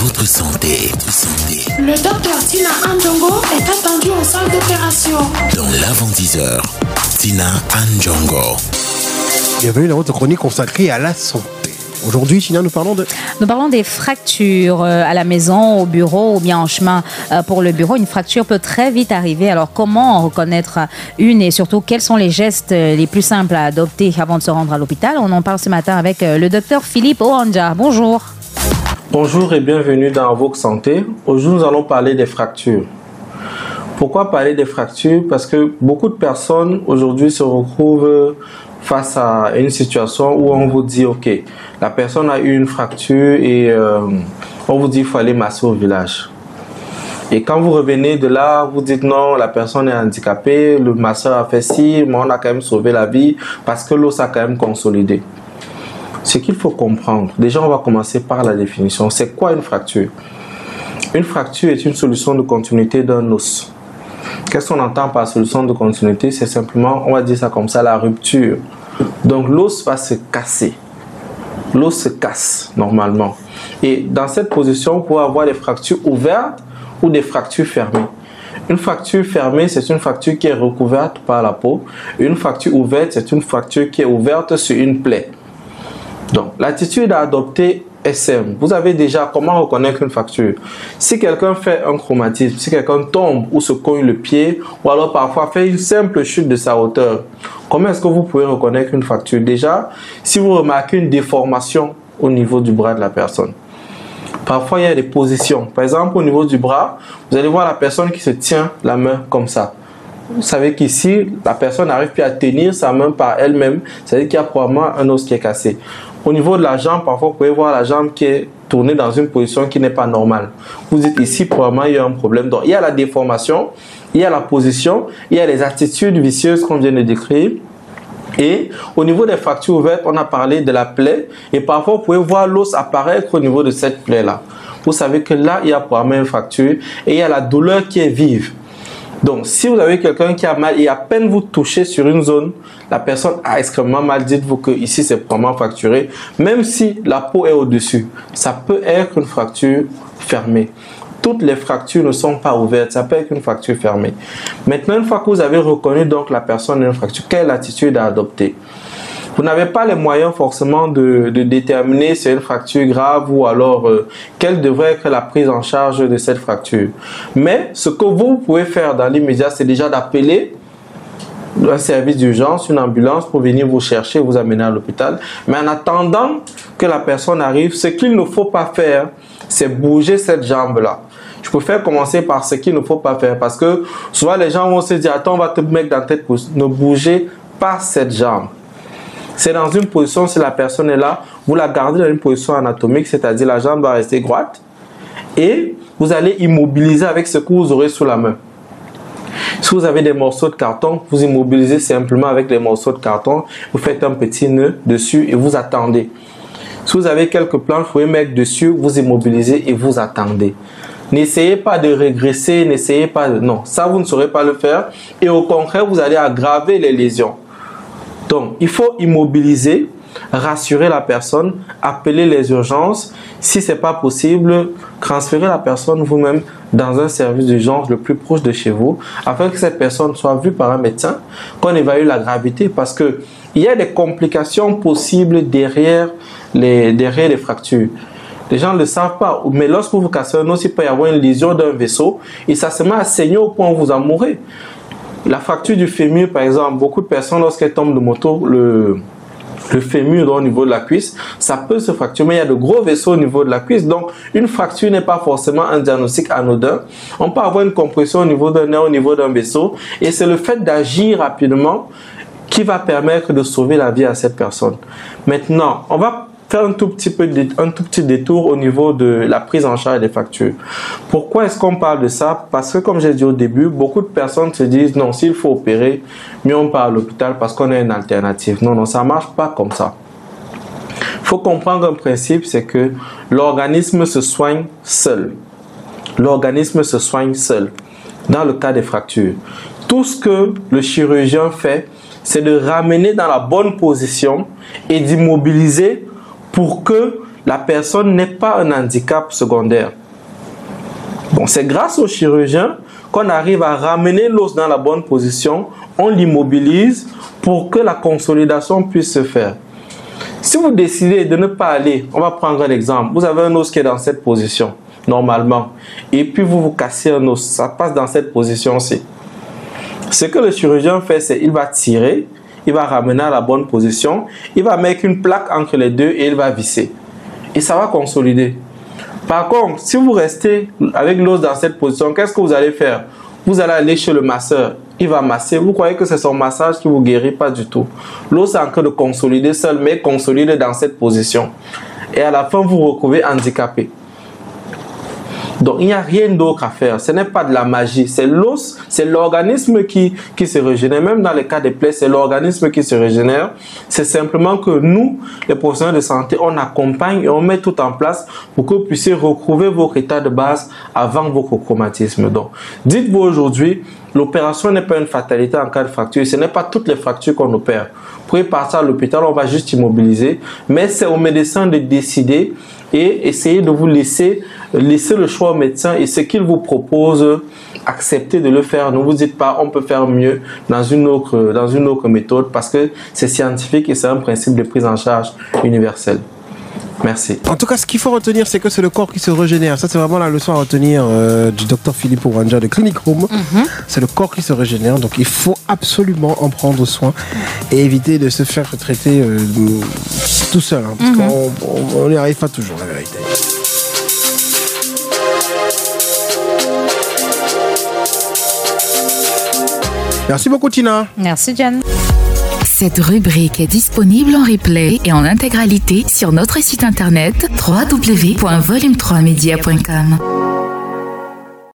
votre santé. Le docteur Tina Andjongo est attendu en salle d'opération. Dans l'avant-10h, Tina Andjongo. Bienvenue dans votre chronique consacrée à la santé. Aujourd'hui, Tina, nous parlons des fractures à la maison, au bureau ou bien en chemin pour le bureau. Une fracture peut très vite arriver. Alors, comment en reconnaître une et surtout, quels sont les gestes les plus simples à adopter avant de se rendre à l'hôpital? On en parle ce matin avec le docteur Philippe Oanja. Bonjour. Bonjour et bienvenue dans Vox Santé. Aujourd'hui, nous allons parler des fractures. Pourquoi parler des fractures? Parce que beaucoup de personnes aujourd'hui se retrouvent face à une situation où on vous dit, ok, la personne a eu une fracture et on vous dit qu'il faut aller masser au village. Et quand vous revenez de là, vous dites non, la personne est handicapée, le masseur a fait ci, mais on a quand même sauvé la vie parce que l'os a quand même consolidé. Ce qu'il faut comprendre, déjà on va commencer par la définition. C'est quoi une fracture? Une fracture est une solution de continuité d'un os. Qu'est-ce qu'on entend par solution de continuité? C'est simplement, on va dire ça comme ça, la rupture. Donc l'os va se casser. L'os se casse normalement. Et dans cette position, vous pouvez avoir des fractures ouvertes ou des fractures fermées. Une fracture fermée, c'est une fracture qui est recouverte par la peau. Une fracture ouverte, c'est une fracture qui est ouverte sur une plaie. Donc l'attitude à adopter est simple. Vous avez déjà comment reconnaître une fracture. Si quelqu'un fait un traumatisme, si quelqu'un tombe ou se cogne le pied, ou alors parfois fait une simple chute de sa hauteur, comment est-ce que vous pouvez reconnaître une fracture? Déjà, si vous remarquez une déformation au niveau du bras de la personne. Parfois, il y a des positions. Par exemple, au niveau du bras, vous allez voir la personne qui se tient la main comme ça. Vous savez qu'ici, la personne n'arrive plus à tenir sa main par elle-même. C'est-à-dire qu'il y a probablement un os qui est cassé. Au niveau de la jambe, parfois, vous pouvez voir la jambe qui est tournée dans une position qui n'est pas normale. Vous dites ici, probablement, il y a un problème. Donc, il y a la déformation, il y a la position, il y a les attitudes vicieuses qu'on vient de décrire. Et au niveau des fractures ouvertes, on a parlé de la plaie. Et parfois, vous pouvez voir l'os apparaître au niveau de cette plaie-là. Vous savez que là, il y a probablement une fracture et il y a la douleur qui est vive. Donc, si vous avez quelqu'un qui a mal et à peine vous touchez sur une zone, la personne a extrêmement mal, dites-vous que ici c'est probablement fracturé. Même si la peau est au-dessus, ça peut être une fracture fermée. Toutes les fractures ne sont pas ouvertes, ça peut être une fracture fermée. Maintenant, une fois que vous avez reconnu donc la personne a une fracture, quelle attitude à adopter? Vous n'avez pas les moyens forcément de déterminer si c'est une fracture grave ou alors quelle devrait être la prise en charge de cette fracture. Mais ce que vous pouvez faire dans l'immédiat, c'est déjà d'appeler un service d'urgence, une ambulance pour venir vous chercher, vous amener à l'hôpital. Mais en attendant que la personne arrive, ce qu'il ne faut pas faire, c'est bouger cette jambe-là. Je préfère commencer par ce qu'il ne faut pas faire parce que souvent les gens vont se dire « Attends, on va te mettre dans tête position. » Ne bougez pas cette jambe. C'est dans une position, si la personne est là, vous la gardez dans une position anatomique, c'est-à-dire la jambe va rester droite et vous allez immobiliser avec ce que vous aurez sous la main. Si vous avez des morceaux de carton, vous immobilisez simplement avec les morceaux de carton, vous faites un petit nœud dessus et vous attendez. Si vous avez quelques planches, vous pouvez mettre dessus, vous immobilisez et vous attendez. N'essayez pas de régresser, n'essayez pas de... Non, ça vous ne saurez pas le faire et au contraire, vous allez aggraver les lésions. Donc, il faut immobiliser, rassurer la personne, appeler les urgences. Si ce n'est pas possible, transférer la personne vous-même dans un service d'urgence le plus proche de chez vous afin que cette personne soit vue par un médecin, qu'on évalue la gravité parce qu'il y a des complications possibles derrière les fractures. Les gens ne le savent pas, mais lorsque vous cassez un os, il peut y avoir une lésion d'un vaisseau et ça se met à saigner au point où vous en mourrez. La fracture du fémur, par exemple, beaucoup de personnes, lorsqu'elles tombent de moto, le fémur au niveau de la cuisse, ça peut se fracturer, mais il y a de gros vaisseaux au niveau de la cuisse. Donc, une fracture n'est pas forcément un diagnostic anodin. On peut avoir une compression au niveau d'un nerf, au niveau d'un vaisseau, et c'est le fait d'agir rapidement qui va permettre de sauver la vie à cette personne. Maintenant, on va faire un tout petit détour au niveau de la prise en charge des fractures. Pourquoi est-ce qu'on parle de ça? Parce que comme j'ai dit au début, beaucoup de personnes se disent non, s'il faut opérer, mieux on part à l'hôpital parce qu'on a une alternative. Non, non, ça ne marche pas comme ça. Il faut comprendre un principe, c'est que l'organisme se soigne seul. L'organisme se soigne seul dans le cas des fractures. Tout ce que le chirurgien fait, c'est de ramener dans la bonne position et d'immobiliser pour que la personne n'est pas un handicap secondaire. Bon, c'est grâce au chirurgien qu'on arrive à ramener l'os dans la bonne position, on l'immobilise pour que la consolidation puisse se faire. Si vous décidez de ne pas aller, on va prendre un exemple, vous avez un os qui est dans cette position, normalement, et puis vous cassez un os, ça passe dans cette position-ci. Ce que le chirurgien fait, c'est qu'il va tirer, il va ramener à la bonne position, il va mettre une plaque entre les deux et il va visser. Et ça va consolider. Par contre, si vous restez avec l'os dans cette position, qu'est-ce que vous allez faire? Vous allez aller chez le masseur, il va masser. Vous croyez que c'est son massage qui vous guérit? Pas du tout. L'os est en train de consolider seul, mais consolide dans cette position. Et à la fin, vous vous retrouvez handicapé. Donc, il n'y a rien d'autre à faire. Ce n'est pas de la magie. C'est l'os, c'est l'organisme qui se régénère. Même dans les cas des plaies, c'est l'organisme qui se régénère. C'est simplement que nous, les professionnels de santé, on accompagne et on met tout en place pour que vous puissiez retrouver votre état de base avant votre traumatisme. Donc, dites-vous aujourd'hui, l'opération n'est pas une fatalité en cas de fracture. Ce n'est pas toutes les fractures qu'on opère. Vous pouvez partir à l'hôpital, on va juste immobiliser. Mais c'est au médecin de décider et essayer de vous laisser le choix au médecin et ce qu'il vous propose, acceptez de le faire. Ne vous dites pas on peut faire mieux dans une autre méthode parce que c'est scientifique et c'est un principe de prise en charge universel. Merci. En tout cas, ce qu'il faut retenir, c'est que c'est le corps qui se régénère. Ça, c'est vraiment la leçon à retenir du docteur Philippe Ouanja de Clinic Home. C'est le corps qui se régénère. Donc, il faut absolument en prendre soin et éviter de se faire traiter tout seul. Hein, parce qu'on n'y arrive pas toujours, la vérité. Merci beaucoup, Tina. Merci, Jen. Cette rubrique est disponible en replay et en intégralité sur notre site internet www.volume3media.com.